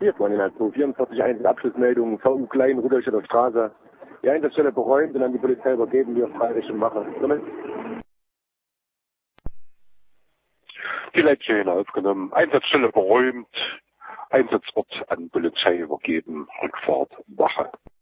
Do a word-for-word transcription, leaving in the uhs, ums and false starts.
registriert worden innerhalb vierundvierzig Einzelabschlussmeldungen, V U Klein, Rudolstädter Straße. Die Einsatzstelle beräumt und an die Polizei übergeben, die auf Freirichtung mache. Die Leitstelle aufgenommen, Einsatzstelle beräumt, Einsatzort an Polizei übergeben, Rückfahrt, Wache.